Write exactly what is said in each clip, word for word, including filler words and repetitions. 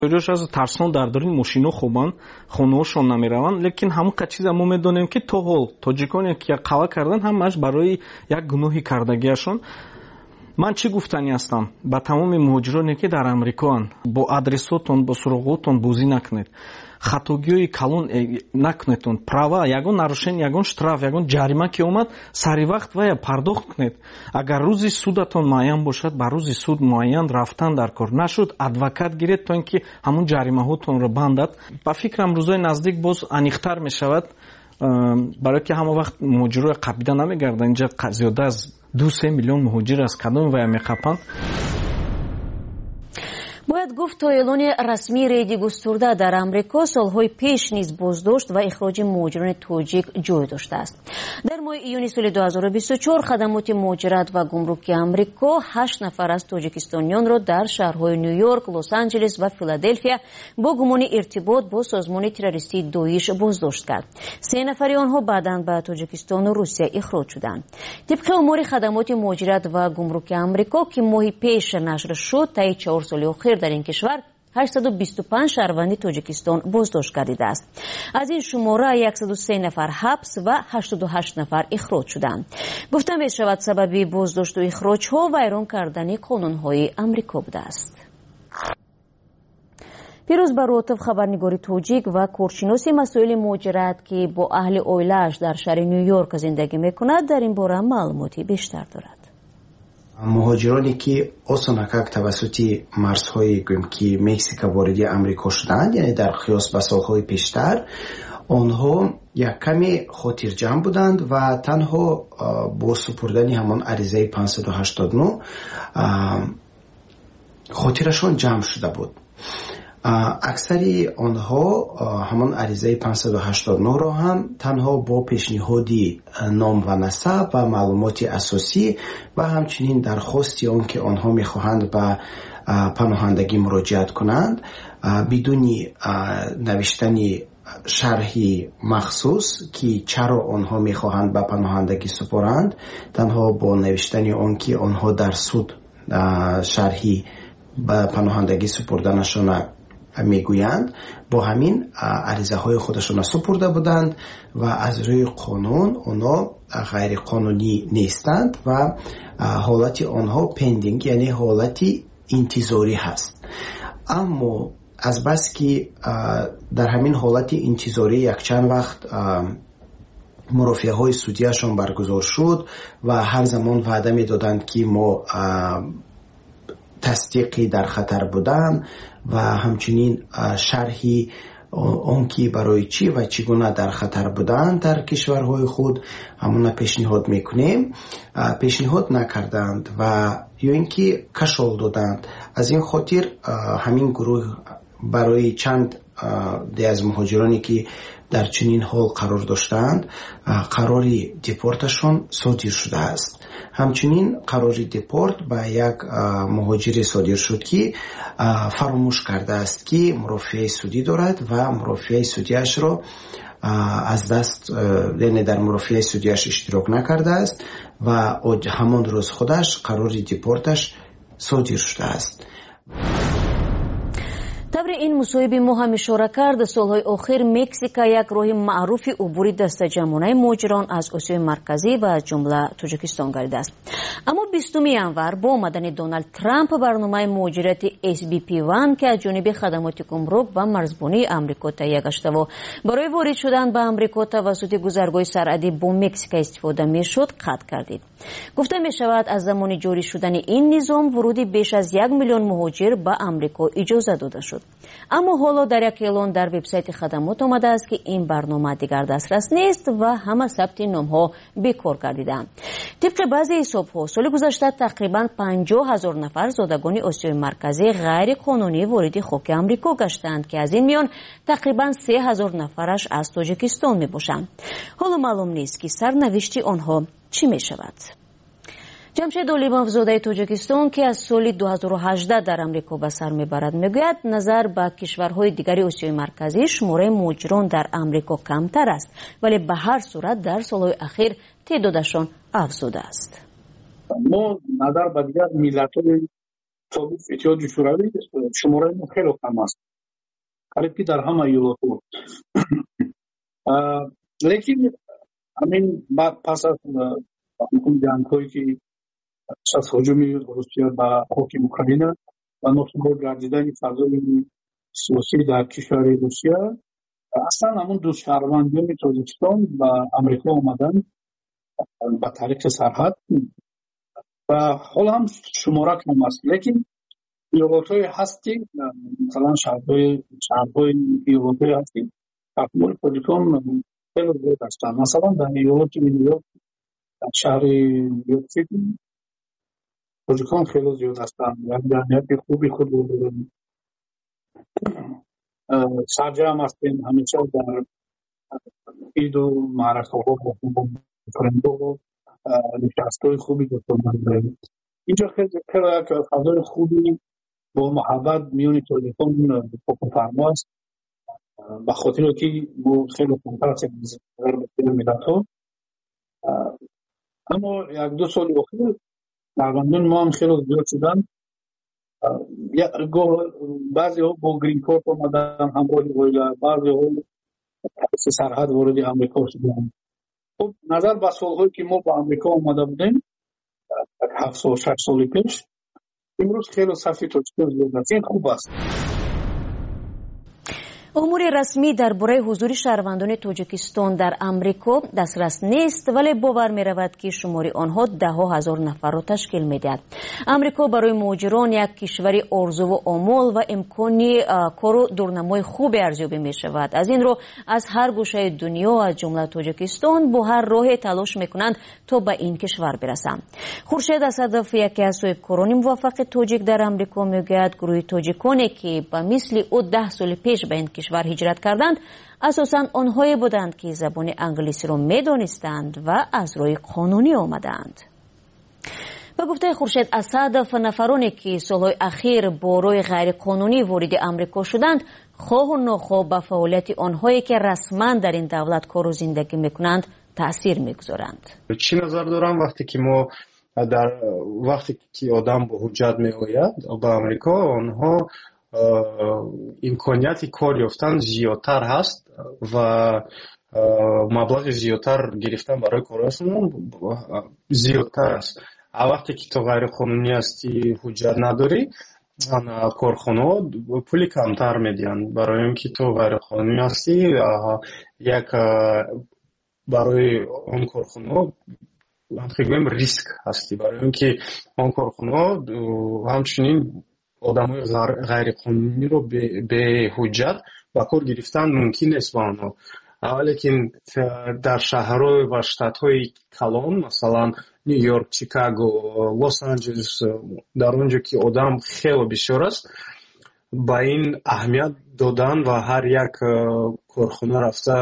Ҷош аз тарсон дар дори мошино хобанд, хонаҳошон намераванд, лекин ҳамон чиза мо медонем ки то ҳол тоҷиконе ки қава кардан ҳамааш барои як гуноҳи кардагиашон. ман чӣ гуфтанӣ ҳастам ба тамоми муҳоҷироне ки дар амрикоанд, бо адресотон бо суроғотон бозӣ накунед, хатогиҳои калон накунедтон, права ягон нарушение, ягон штраф, ягон ҷарима ки омад сари вақт вая пардохт кунед. агар рӯзи судатон муайян бошад, ба рӯзи суд муайян рафтан дар кор, нашуд адвокат гиред то ин ки ҳамон ҷаримаҳотонро бандад. ба фикрам рӯзои наздик боз аниқтар мешавад, барое ки ҳама вақт муҳоҷирои қабида намегарданд. инҷа зиёда аз ду се миллион муҳоҷир аз кадоми вая меқапанд. бояд гуфт то эълони расмии рейди густурда дар амрико солҳои пеш низ боздошт ва ихроҷи муҳоҷирони тоҷик ҷой доштааст. дар моҳи июни соли ду ҳазору бисту чор хадамоти муҳоҷират ва гумруки амрико ҳашт нафар аз тоҷикистонёнро дар шаҳрҳои ню-йорк, лос-анҷелес ва филаделфия бо гумони иртибот бо созмони террористии доиш боздошт кард. се нафари онҳо баъдан ба тоҷикистону русия ихроҷ шуданд. тибқи омори хадамоти муҳоҷират ва гумруки амрико ки моҳи пеш нашр шуд, таи чор соли охир дар ин кишвар ҳаштсаду бисту панҷ шаҳрванди тоҷикистон боздошт гардидааст. аз ин шумора яксаду се нафар ҳабс ва ҳаштоду ҳашт нафар ихроҷ шуданд. гуфта мешавад сабаби боздошту ихроҷҳо вайрон кардани қонунҳои амрико будааст. пирӯз баротов, хабарнигори тоҷик ва коршиноси масоили муҳоҷират ки бо аҳли оилааш дар шаҳри ню-йорк зиндагӣ мекунад, дар ин бора маълумоти бештар дорад. муҳоҷироне ки осонакак тавассути марзҳои гӯем ки Мексика вориди амрико шуданд, яъне дар қиёс ба солҳои пештар, онҳо як каме хотирҷамъ буданд ва танҳо бо супурдани ҳамон аризаи панҷсаду ҳаштоду нӯ хотирашон ҷамъ шуда буд. аксари онҳо ҳамон аризаи панҷсаду ҳаштоду нӯ-ро ҳам танҳо бо пешниҳоди ном ва насаб ва маълумоти асосӣ ва ҳамчунин дархости он ки онҳо мехоҳанд ба паноҳандагӣ муроҷиат кунанд, бидуни навиштани шарҳи махсус ки чаро онҳо мехоҳанд ба паноҳандагӣ супоранд, танҳо бо навиштани он ки онҳо дар суд шарҳи ба паноҳандагӣ супурданашона мегӯянд, бо ҳамин аризаҳои худашона супурда буданд ва аз рӯи қонун онҳо ғайриқонунӣ нестанд ва ҳолати онҳо пендинг, яъне ҳолати интизорӣ ҳаст. аммо азбас ки дар ҳамин ҳолати интизорӣ якчанд вақт мурофиаҳои судияшон баргузор шуд ва ҳар замон ваъда медоданд ки мо тасдиқи дар хатар будан ва ҳамчунин шарҳи он ки барои чӣ ва чӣ гуна дар хатар буданд дар кишварҳои худ ҳамона пешниҳод мекунем, пешниҳод накарданд ва ё ин ки кашол доданд. аз ин хотир ҳамин гурӯҳ барои чанд де аз муҳоҷироне ки дар чунин ҳол қарор доштанд, қарори депорташон содир шудааст. ҳамчунин қарори депорт ба як муҳоҷире содир шуд ки фаромӯш кардааст ки мурофиаи судӣ дорад ва мурофиаи судиашро аз даст, яъне дар мурофиаи судиаш иштирок накардааст ва ҳамон рӯз худаш қарори депорташ содир шудааст. табри ин мусоҳиби мо ҳам ишора кард, солҳои охир Мексика як роҳи маъруфи убури дастаҷамъонаи муҳоҷирон аз Осиёи марказӣ ва аз ҷумла Тоҷикистон гардидааст. аммо бистуми январ бо омадани Доналд Трамп барномаи муҳоҷирати эс би пи один ки аз ҷониби хадамоти гумрук ва марзбонии амрико таҳия гаштаву барои ворид шудан ба амрико тавассути гузаргоҳи сарҳадӣ бо Мексика истифода мешуд, қатъ гардид. гуфта мешавад аз замони ҷорӣ шудани ин низом вуруди беш аз як миллион муҳоҷир ба амрико иҷоза дода шуд. аммо ҳоло дар як эълон дар вебсайти хадамот омадааст ки ин барнома дигар дастрас нест ва ҳама сабти номҳо бекор гардиданд. тибқи баъзе ҳисобҳо соли гузашта тақрибан панҷоҳ ҳазор нафар зодагони Осиёи марказӣ ғайриқонунӣ вориди хоки амрико гаштанд ки аз ин миён тақрибан се ҳазор нафараш аз Тоҷикистон мебошанд. ҳоло маълум нест ки сарнавишти онҳо чӣ мешавад. ҷамшед Олимов, зодаи Тоҷикистон ки аз соли ду ҳазору ҳаждаҳ дар амрико ба сар мебарад, мегӯяд назар ба кишварҳои дигари Осиёи марказӣ шумораи муҳоҷирон дар амрико камтар аст, вале ба ҳар сурат дар солҳои ахир теъдодашон афзудааст. мо назар ба дигар миллатҳои собиқ иттиҳоди шӯравӣ шумораи мо хеле кам аст. قریب که در همه ایالات بود. لیکن همین بعد پس از جنگ هایی که از هجوم روسیه به حکم اوکراین و نابود گردیدن فضای سیاسی در کشور روسیه، اصلا همون دو شهروندان تاجیکستان و امریکا آمدن به طریق سرحد و حالا هم شماره کم است. لیکن ایالات‌های هستی مثلا شهرهای شهرهای ایالات‌های هستی تحمل تاجیکان خیلی زیاد هستند. مثلا در ایالت نیویورک در شهر نیویورک سیتی تاجیکان خیلی زیاد هستند و جمعیت خوبی خود رو دارند. سرجم هستیم همیشه در عید و معرکه‌ها و فرندو نشست‌های خوبی دارند. اینجا خیلی خیلی فضای خوبی با محبت میون تاجیکان حکم فرما است، به خاطر که ما خیلی کمتر هستیم در ملت‌ها. اما یک دو سال اخیر شهروندان ما هم خیلی زیاد شدن. بعضی ها با گرین کارت آمدن همراه اویلا، بعضی ها سرحد وارد امریکا شدن. خب نظر به سالهایی که ما با امریکا آمده بودیم هفت سال شش سال پیش، امروز خیلی صفی تاجیکان زیاد است. این خوب است. امور رسمی درباره حضور شهروندان تاجیکستان در امریکا دسترس نیست، ولی باور می رود که شماری آنها ده ها هزار نفر را تشکیل می دهد. امریکا برای مهاجران یک کشوری آرزو و آمال و امکانی کار و دورنمای خوب ارزیابی می شود. از این رو از هر گوشه دنیا از جمله تاجیکستان با هر راه تلاش می کنند تا به این کشور برسند. خورشید اسدов یکی از صاحبکاران موفق تاجیک در امریکا می گوید گروه تاجیکانی که به مثل او ده سال پیش به این کشور هجرت کردند اساساً آنهایی بودند که زبان انگلیسی را می‌دانستند و از روی قانونی آمدند. به گفته خورشید اسدов نفرانی که سالهای اخیر با روی غیر قانونی وارد امریکا شدند خواه و ناخواه به فعالیت آنهایی که رسما در این دولت کار و زندگی میکنند تأثیر میگذارند. چی نظر دارم وقتی که ما در وقتی که آدم با حجت میآید به امریکا آنها امکانیت کار یافتن زیادتر هست و مبلغ زیادتر گرفتن برای کارشون زیادتر است. وقتی که تو غیر قانونی هستی حجت نداری کارخانه پولی کمتر میدین برای اینکه تو غیر قانونی هستی یک برای اون کارخانه خیلی ریسک هستی برای اینکه اون کارخانه همچنین آدمای غیر قانونی رو به حجت با کار گرفتن ممکن است با آنها. ولیکن در شهرهای و شتات‌های کلان مثلا نیویورک، چیکاگو، لس آنجلس در اونجا که آدم خیلی بیشتر است با این اهمیت دادن و هر یک کارخانه رفته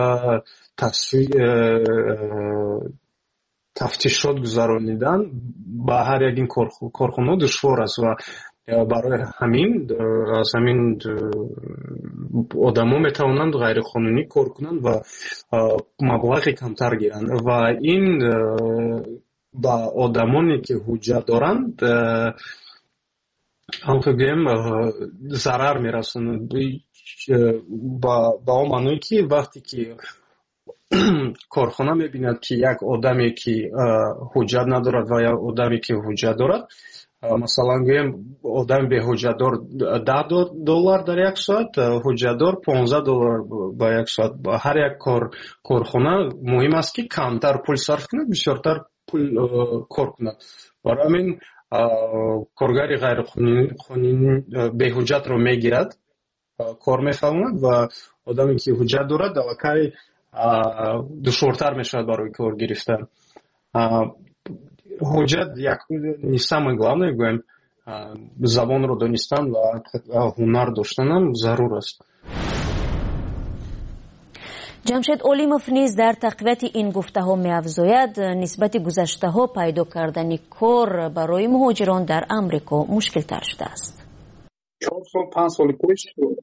تفتیشات گذرانیدن با هر یک این کارخانه دشوار است و برای همین از همین آدما میتوانند غیر قانونی کار کنند و مبلغ کمتر گیرند و این با آدمانی که حجت دارند همونطوریم ضرر میرسند با با معنی که وقتی که کارخانه میبیند که یک آدمی که حجت ندارد و یک آدمی که حجت دارد مثلا گویم آدم به حجتدار ده دلار در یک ساعت حجتدار پانزده دلار با یک ساعت با هر یک کار کارخانه مهم است که کمتر پول صرف کند بیشتر پول کار کند برای همین کارگر غیر قانونی به حجت رو میگیرد کار میفهمد و آدمی که حجت دارد دواکای دشوارتر میشود برای کار گرفتن. حجت یک نیستم главное گویم زبان رو دانستن و هنر داشتن هم ضرور است. جمشید اولیموف نیز در تقویت این گفته ها می افزاید نسبت گذشته ها پیدا کردن کار برای مهاجران در امریکا مشکل تر شده است. چهار سال پنج سال پیش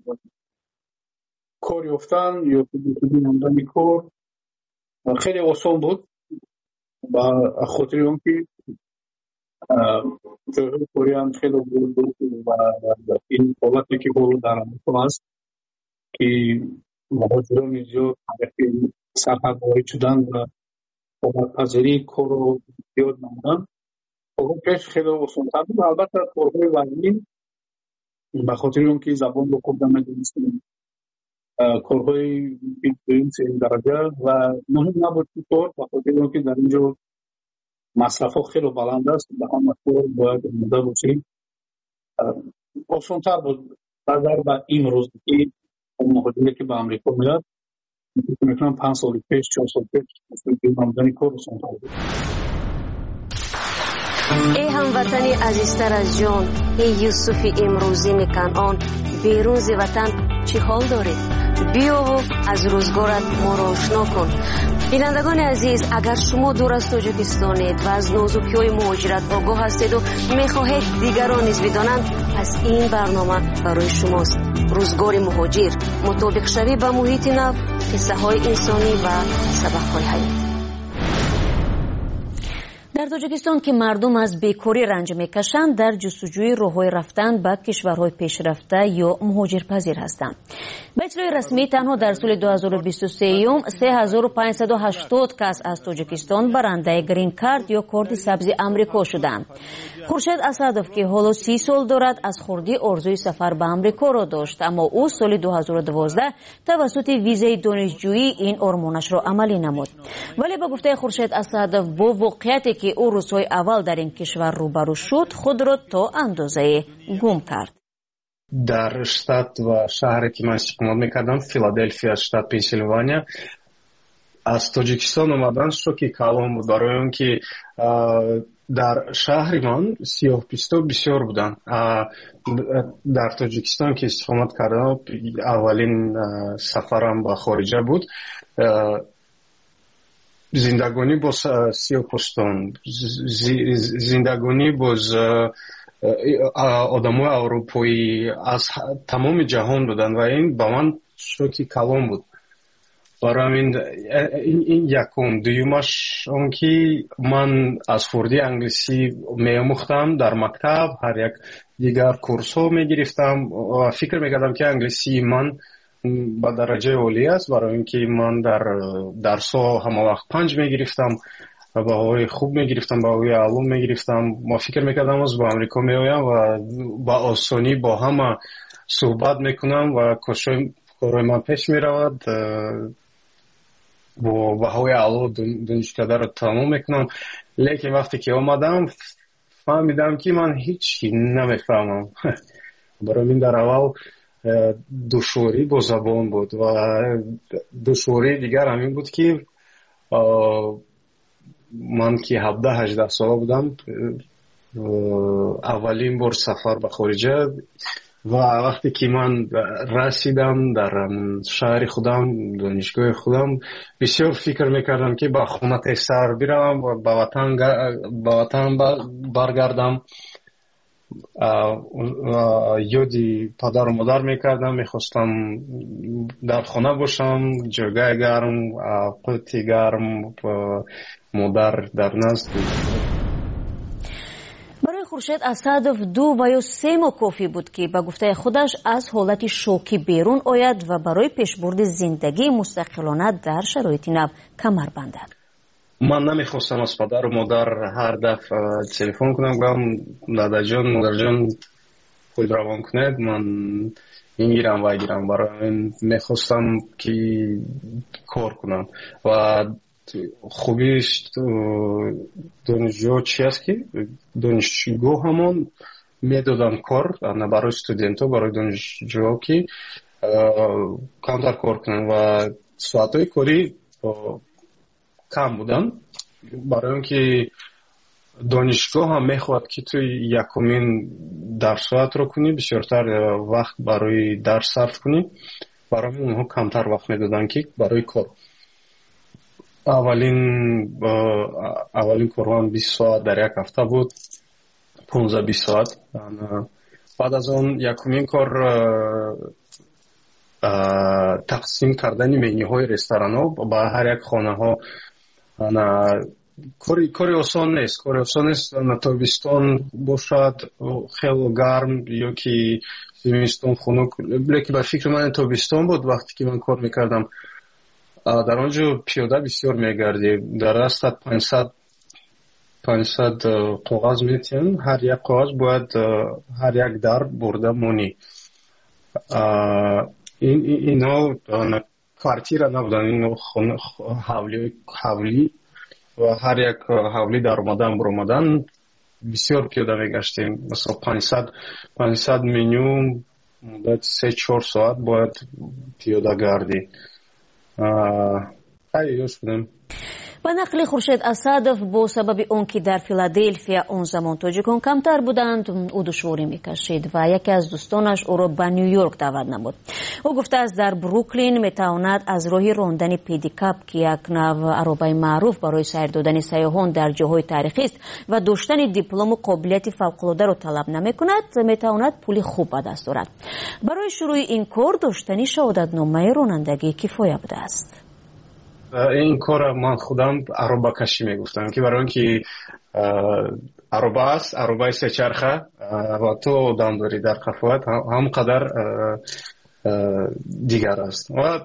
کار یافتن یا دیدن کار خیلی آسان بود با خاطر اون که جایی کوریان خیلی بود و این حالتی که بود در امریکا است که مهاجران زیاد سرحدواری شدن و پذیری کار رو زیاد نمودن. خب پیش خیلی آسان‌تر بود. البته کارهای وزنی به خاطر اونکه زبان رو خوب نمی‌دونستیم، کارهای این سین درجه و مهم نبود که کار به خاطر اونکه در اینجا مصرف ها خیلی بلند است، به همه کار باید مدد باشیم. آسان‌تر بود نظر به این روز که مهاجری که به امریکا میاد میتونم پنج سال پیش چهار سال پیش آمدن کار آسان‌تر بود. ای هموطنی عزیزتر از جان، ای یوسف امروزی کنعان، بیرون ز وطن چی حال دارید؟ بیا و از روزگارت ما را آشنا کن. بینندگان عزیز، اگر شما دور از تاجیکستانید و از نازکی‌های مهاجرت آگاه هستید و می‌خواهید دیگران نیز بدانند، پس این برنامه برای شماست. روزگار مهاجر، مطابق شوی به محیط نو، قصه‌های انسانی و سبق‌های حیاتی. در تاجیکستان که مردم از بیکاری رنج میکشند، در جستجوی راه‌های رفتن به کشورهای پیشرفته یا مهاجرپذیر هستند. به اطلاع رسمی تنها در سال دو هزار و بیست و سه سه هزار و پانصد و هشتاد کس از تاجیکستان برنده گرین کارت یا کارت سبز امریکا شدند. خورشید اسدوف که حالا سی سال دارد از خردی آرزوی سفر به امریکا را داشت، اما او سال دو هزار و دوازده توسط ویزای دانشجویی این آرمانش را عملی نمود. ولی به گفته خورشید اسدوف، با واقعیتی که او روزهای اول در این کشور روبرو شد، خود را تا اندازه گم کرد. در شتات و شهری که من استقامت میکردم، فیلادلفیا، شتات پنسیلوانیا، از تاجیکستان اومدن شوکی کلان بود، برای اون که در شهری من سیاه پوستا بسیار بودن. در تاجیکستان که استقامت کردم، اولین سفرم به خارجه بود. زندگانی با سیاه پوستان، زندگانی باز آدمای اروپایی از تمام جهان بودن و این با من شوکی کلان بود. برای این این یکم. دویمش اون که من از خردی انگلیسی می‌آموختم در مکتب، هر یک دیگر کورس ها می‌گرفتم و فکر می‌کردم که انگلیسی من با درجه عالی است، برای اینکه من در درس ها همه وقت پنج می‌گرفتم و باهای خوب می‌گرفتم، باهای علوم می‌گرفتم. ما فکر می‌کردم از با امریکا می‌آیم و با آسانی با همه صحبت می‌کنم و کارهای من پیش می‌رود، با بهای علوم دانشکده را تمام میکنم. لیکن وقتی که آمدم فهمیدم که من هیچی نمیفهمم. برای من در اول دشواری با زبان بود و دشواری دیگر همین بود که من که هفده هجده ساله بودم، اولین بار سفر به خارجه و وقتی که من رسیدم در شهر خودم، دانشگاه خودم، بسیار فکر میکردم که با خونه سر بیرم و با وطن با وطن برگردم. یادی پدر و مادر میکردم، میخواستم در خونه باشم، جای گرم، قوت گرم، مادر در نزد. خورشید اسدوف دو و یا سه ماه کافی بود که به گفته خودش از حالت شوکی بیرون آید و برای پیشبرد زندگی مستقلانه در شرایط نو کمر بندد. من نمیخواستم از پدر و مادر هر دفعه تلفن کنم بگم دادا جان، مادر جان خود روان کنید، من اینگیرم و ایگیرم. برای من میخواستم که کار کنم و خوبیش دانشجو چی است که دانشجو همون میدادن کار نه برای استودنت ها، برای دانشجو که کمتر کار کنن و ساعت های کاری کم بودن، برای اون که دانشگاه هم میخواد که توی یکمین درس ساعت رو کنی، بسیارتر وقت برای درس صرف کنی، برای اونها کمتر وقت میدادن که برای کار. اولین اولین کارم بیست ساعت در یک هفته بود، پانزده بیست ساعت. بعد از اون یکمین کار تقسیم کردن منیو های رستوران ها با هر یک خانه ها. کاری کاری آسان نیست، کاری آسان نیست. تابستان باشد خیلی گرم یا که زمستون خنک، لیکن به فکر من تابستون بود وقتی که من کار میکردم. در آنجا پیاده بسیار میگردیم، در راست پانصد پانصد کاغذ میتین، هر یک کاغذ باید هر یک در برده مونی. این اینا کارتیرا نبودن، این حولی حولی و هر یک حولی در اومدن بر اومدن بسیار پیاده میگشتیم. مثلا پانصد پانصد منیوم مدت سه چهار ساعت باید پیاده گردی. خیلی یوش بودم. با نقل خورشید اسدов با سبب اون که در فیلادلفیا اون زمان تاجیکان کمتر بودند او دشواری میکشید و یکی از دوستانش او را به نیویورک دعوت نمود. او گفته است در بروکلین میتواند از راه راندن پدیکاپ که یک نوع عربه معروف برای سیر دادن سیاحان در جاهای تاریخی است و داشتن دیپلم و قابلیت فوق‌العاده را طلب نمیکند، میتواند پول خوب به دست آورد. برای شروع این کار داشتن شهادتنامه رانندگی کفایه بوده است. این کار من خودم عربه کشی میگفتم که برای اینکه عربه است، عربه سه چرخه و تو دم داری در قفوت هم قدر دیگر است. و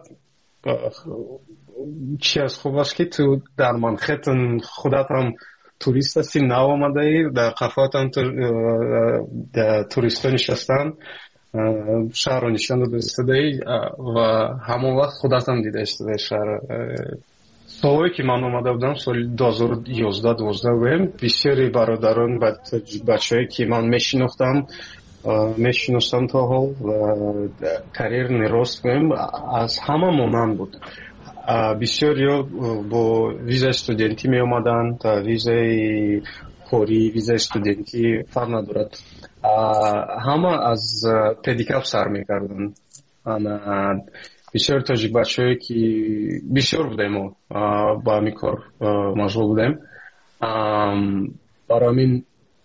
چی از خوب است که تو در منخیتن خودت هم توریست هستی، نو آمده ای در قفوت هم توریست ها نشستن، شهر رو نشان داده استده و همون وقت خودت هم دیده استده شهر. سالهایی که من آمده بودم سال دو هزار و یازده دوازده بودم، بسیاری برادران بچه هایی که من میشناختم میشناختم تا حال و کریر نیراست بودم از همه مانند بود. بسیاری با ویزا استودنتی می آمدن، تا ویزای کاری، ویزا استودنتی فرق ندارد، همه از پدیکاپ سر میکردن. بسیار تاجیک بچه هایی که بسیار بودیم با همی کار مشغول بودیم. برای همین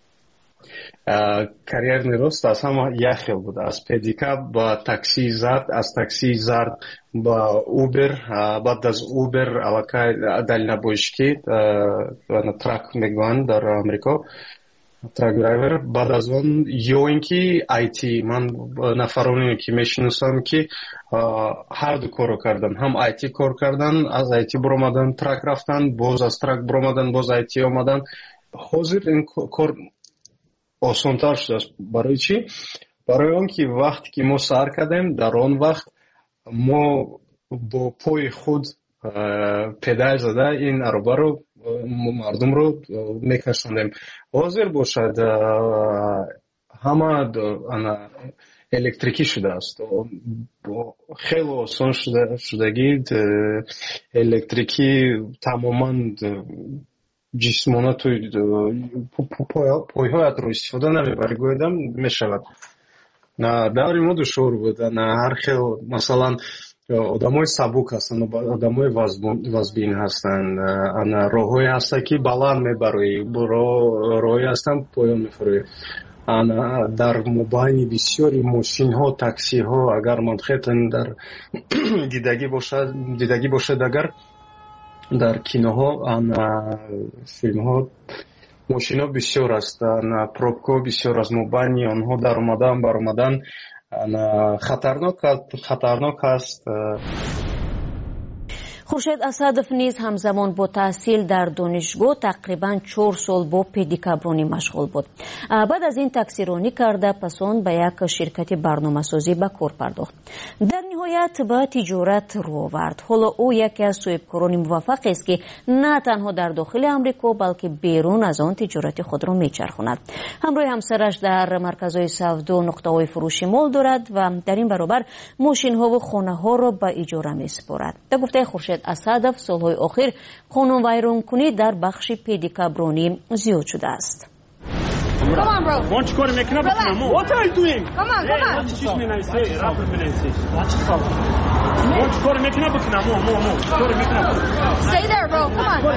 کریر نیروست از همه یک خیل بود، از پدیکاپ با تاکسی زرد، از تاکسی زرد با اوبر، بعد از اوبر علاقه دلینا بوشکی ترک میگوان در امریکا، ترک درایور. بعد از اون یا اینکه آیتی، من نفرانی که میشناسم که هر دو کارو کردن، هم آیتی کار کردن، از آیتی برآمدن ترک رفتن، باز از ترک برآمدن باز آیتی آمدن. حاضر این کار آسان‌تر شده. برای چی؟ برای اون که وقتی که ما سر کردیم در آن وقت ما با پای خود پدال زده این عربه رو مردم رو میکشوندیم. حاضر باشد همه الکتریکی شده است، خیلی آسان شده شدگی الکتریکی تماما جسمانه توی پایهایت رو استفاده نمیبری گویدم میشود. نه داری ما دشور بود، نه هر خیلی مثلا آدمای سبک هستن، آدمای وزبین هستن، راههایی هستن که بلند میبروی، راههایی هستن پایان میفروی. در مبانی بسیاری ماشین ها، تاکسی ها اگر منخیتن در دیدگی باشد دیدگی باشد اگر در کینوها فیلم ها ماشین ها بسیار هستن، پروبکو بسیار از مبانی آنها در اومدن بر اومدن خطرناک خطرناک است. خورشید اسدов نیز همزمان با تحصیل در دانشگاه تقریبا چهار سال با پدیکابرانی مشغول بود. بعد از این تاکسیرانی کرده پس آن به یک شرکت برنامه‌سازی به کار پرداخت. در نهایت به تجارت رو آورد. حالا او یکی از صاحبکاران موفق است که نه تنها در داخل امریکا بلکه بیرون از آن تجارت خود را میچرخاند. همراه همسرش در مرکزهای سودا نقطه‌های فروش مال دارد و در این برابر ماشین‌ها و خانه‌ها را به اجاره می‌سپارد. در گفته خورشید اسدов سالهای آخر قانون ویرانکنی در بخش پدیکابرانی زیاد شده است. Come on, bro. Won't you go to make up with me? What are you doing? Come on, come on. Excuse me, I say, rapper Valencia. Watch yourself. Won't you go to make up with me? More, more, more. Go to make up. Stay there, bro. Come on.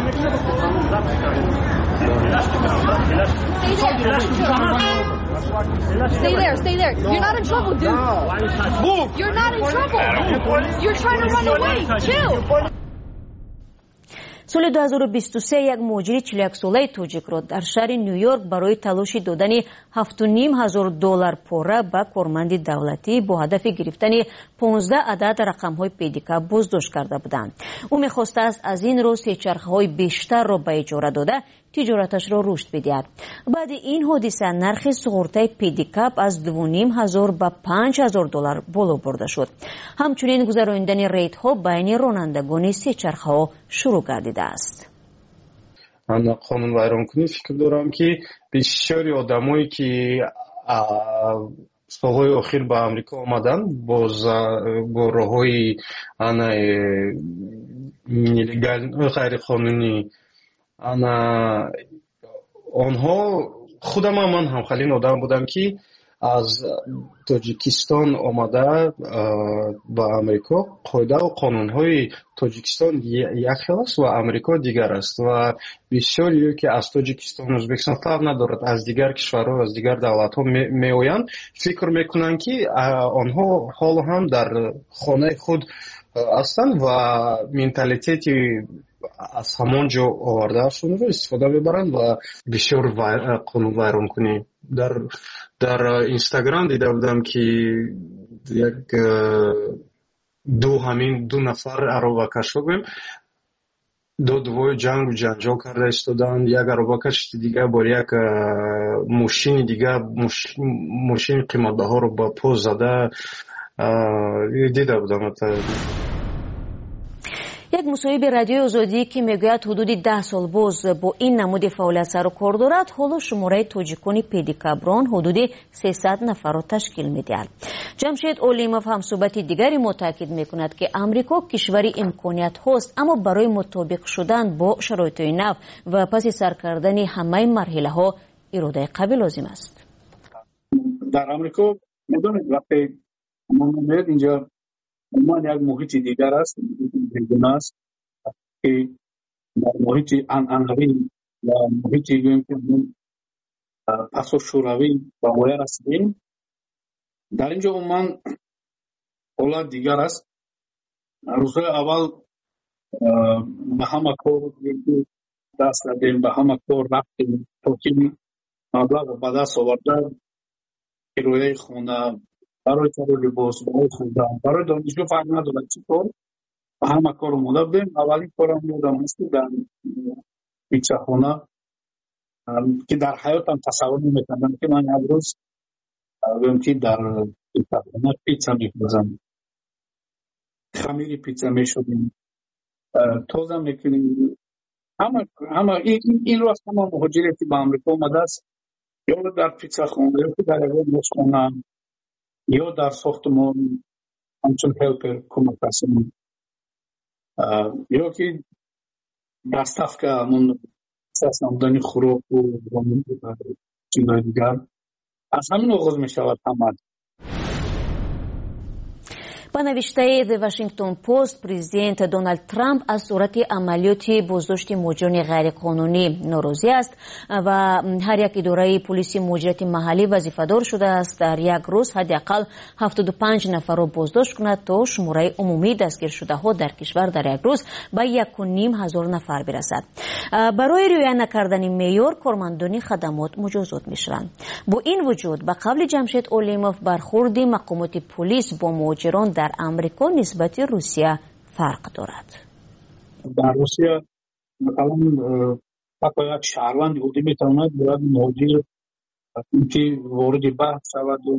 Stay there. Stay there, stay there. You're not in trouble, dude. Move. You're not in trouble. You're trying to run away. Chill. соли ду ҳазору бисту се як муҳоҷири чил و یک солаи тоҷикро дар шаҳри ню-йорк барои талоши додани ҳафт و ним ҳазор доллар пора ба корманди давлатӣ бо ҳадафи гирифтани понздаҳ адад рақамҳои педикап боздошт карда буданд. ӯ мехостааст аз ин роҳ сечархаҳои бештарро ба иҷора дода тиҷораташро рушд бидиҳад. баъди ин ҳодиса нархи суғуртаи педикап аз ду و ним ҳазор ба панҷ ҳазор доллар боло бурда шуд. ҳамчунин гузарондани рейтҳо байни ронандагони сечархаҳо шурӯъ гардидааст. ман қонун вайронкунӣ фикр дорам ки бисёри одамое ки солҳои охир ба амрико омадан бо роҳҳои ғайриқонунӣ ана онҳо худам ман ҳамхалин одам будам ки аз тоҷикистон омада ба амрико қоида ва қонунҳои тоҷикистон як хел аст ва амрико дигар аст ва бисёриё ки аз тоҷикистон ӯзбекистон фарқ надорад аз дигар кишварҳо аз дигар давлатҳо меоянд фикр мекунанд ки онҳо ҳоло ҳам дар хонаи худ ҳастанд ва менталитети аз ҳамон ҷо овардаашонро истифода мебаранд ва бисёр қонун вайронкунӣ дар дар инстаграм дида будам ки як ду ҳамин ду нафар аробакашҳо гӯем додувои ҷангу ҷанҷол карда истоданд. Як аробакаш дигар бо як мошини дигар мошини қиматбаҳоро ба по зада дида будам. як мусоҳиби радиои озодӣ ки мегӯяд ҳудуди даҳ сол боз бо ин намуди фаъолият сару кор дорад, ҳоло шумораи тоҷикони педикаброн ҳудуди сесад нафарро ташкил медиҳад. ҷамшед олимов ҳамсӯҳбати дигари мо таъкид мекунад ки амрико кишвари имкониятҳост, аммо барои мутобиқ шудан бо шароитҳои нав ва паси сар кардани ҳамаи марҳилаҳо иродаи қавӣ лозим аст. дар амрико медонед вақте мо меояд инҷа умуман як муҳити дигар аст, бегуна аст ки дар муҳити анъанавӣ ва муҳити гӯем ки пасошӯравӣ ба воя расидем. дар ин ҷо умуман ҳолат дигар аст. рӯзҳои аввал ба ҳама кор даст задем, ба ҳама кор рафтем то ки маблағро ба даст оварда кирояи хона, барои кару либос, барои хӯрдан, барои донишгоҳ фарқ надорад чӣ кор, ба ҳама кор омода будем. аввалин корам ёдам аст ки дар питсахона ки дар ҳаётам тасаввур наметавонам ки ман як рӯз гӯем ки дар питсахона питса мепазам, хамири питса мешудем, тоза мекунем. ҳама ин рост ҳама муҳоҷире ки ба амрико омадааст ё дар питсахона ё ки дар ягон ошхона ё дар сохтмон ҳамчун ҳелпер кӯмакрасон ё ки даставка ҳамон намудани хӯроку чизои дигар. аз ҳамин оғоз мешавад ҳама. ба навиштаи The Washington Post, президент Дональд Трамп аз сурати амалиёти боздошти муҳоҷирони ғайриқонунӣ норозӣ аст ва ҳар як идораи полиси муҳоҷирати маҳаллӣ вазифадор шудааст дар як рӯз ҳадди ақал ҳафтоду панҷ нафарро боздошт кунад то шумораи умумии дастгиршудаҳо дар кишвар дар як рӯз ба яку ним ҳазор нафар бирасад. барои риоя накардани меъёр кормандони хадамот муҷозот мешаванд. бо ин вуҷуд ба қавли ҷамшед олимов бархурди мақомоти полис бо муҳоҷирон дар амрико нисбати русия фарқ дорад. дар русия масалан ҳатто як шаҳрванди ҳудӣ метавонад бояд муҳоҷир ки вориди баҳс шаваду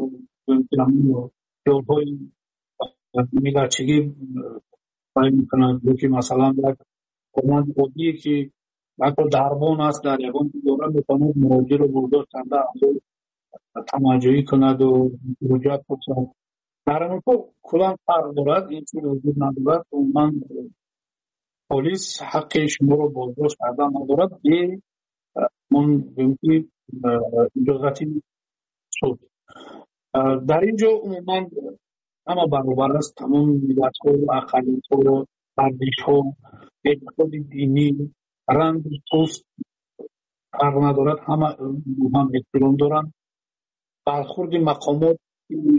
ёлҳои миллатчигӣ байн мекунад ё ки масалан як корманди оддие ки ҳатто дарбон аст дар ягон идора метавонад муҳоҷирро боздошт карда тамаҷҷӯҳӣ кунаду ҳуҷҷат пурсад. дар амрико кулан фарқ дорад. ин чиз вуҷуд надорад. умуман полис ҳаққи шуморо боздошт кардан надорад бе иҷозати суд. дар ин ҷо умуман ҳама баробар аст. тамом миллатҳо, ақалиятҳо, ардишҳо, эътиқоди динӣ, ранги пӯст фарқ надорад. ҳама ҳам эҳтиром доранд. бархурди мақомот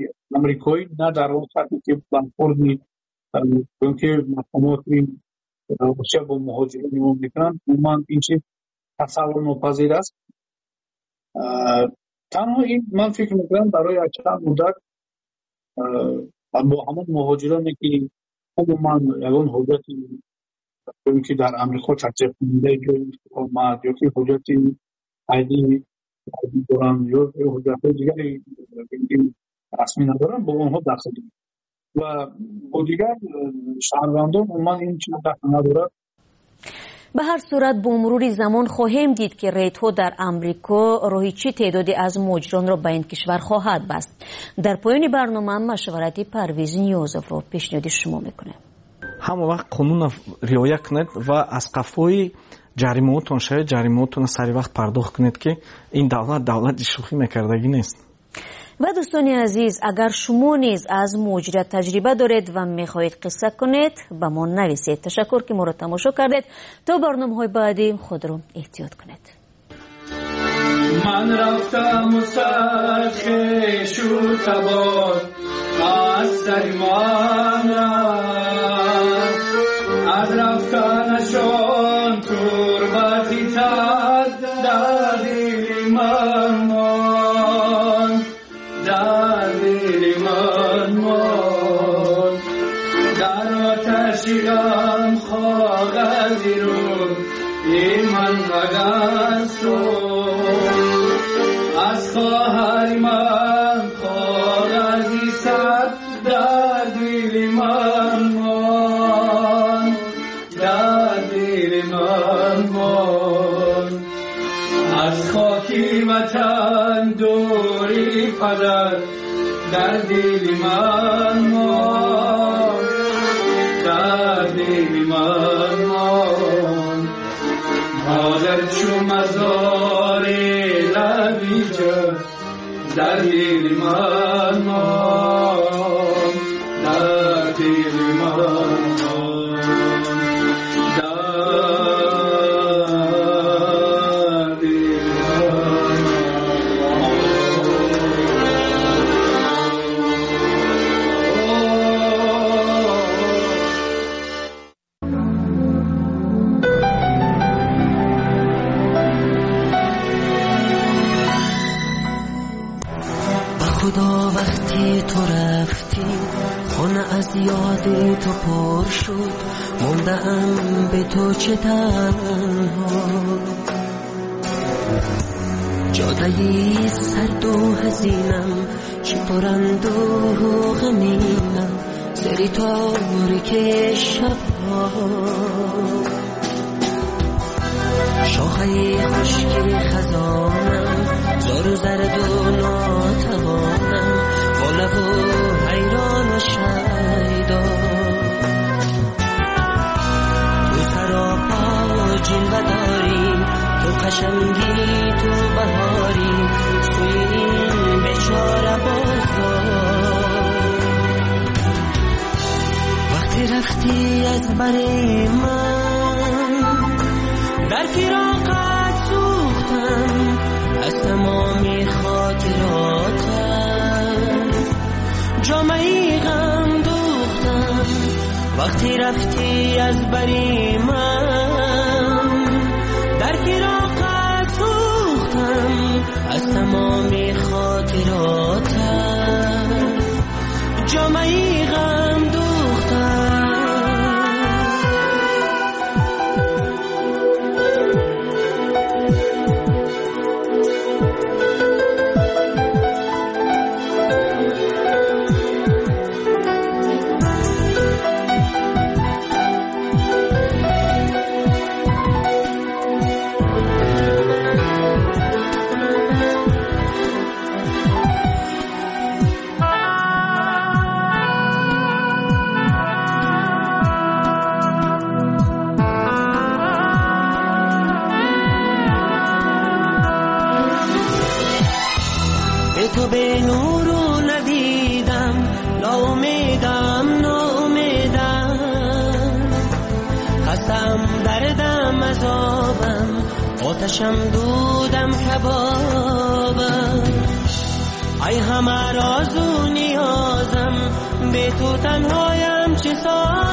амрикоӣ на дар он сатҳе ки бархурди чунки мақомоти روسیه با مهاجرین نگاه میکنند عموما این چیز تصور ناپذیر است. تنها این من فکر میکنم برای چند مدت با همون مهاجرانی که عموما یگان حجتی چون که در امریکا تحصیل کننده جای استقامت یا که حجتی عیدی دارن یا حجت دیگری رسمی ندارن با اونها دخل و با دیگر شهروندان عموما این چیز دخل ندارد. به هر صورت با مرور زمان خواهیم دید که ریت‌ها در امریکا راهی چه تعدادی از مهاجران را به این کشور خواهد بست. در پایان برنامه مشورتی پرویز نیازов را پیشنهاد شما میکنه. ҳама вақт қонуна риоя кунед ва аз қафои ҷаримаотон шояд ҷаримаотонро сари вақт пардохт кунед ки ин давлат давлати шӯхӣ мекардагӣ нест. و دوستان عزیز اگر شما نیز از مهاجرت تجربه دارید و میخواهید قصه کنید به ما نویسید. تشکر که ما را تماشا کردید. تا برنامه‌های بعدی خود را احتیاط کنید. من رفتم و سرخش و تبار از سر من رفت از رفتنشان تربتی تد در دل من ماند در دل من ماند در آتشی غم کاغذی رو ای من اگر از خواهر من کاغذی سر در دل من ماند در دل من ماند از خاکی وطن دوری پدر در دل من ماند در دل من ماند مادر چو مزار لبی جد در دل من ماند در دل من ماند در دل خدا وقتی تو رفتی خانه از یاد تو پر شد موندم به تو چه تنها جادهی سرد و حزینم چه پرند و غمینم سری تاریک شبها شاخه خشک خزانم زار و زرد و ناتوانم غالب و حیران و شیدا تو سراپا جلوه داری تو قشنگی تو بهاری سوی این بیچاره بازار وقتی رفتی از بر من در فراقت سوختم از تمامی خاطراتم جامعی غم دوختم وقتی رفتی از بری من در فراقت سوختم از تمامی خاطراتم جامعی غم دوختم تو به نور و ندیدم ناامیدم ناامیدم خستم دردم عذابم آتشم دودم کبابم ای همه راز و نیازم به تو تنهایم چه سازم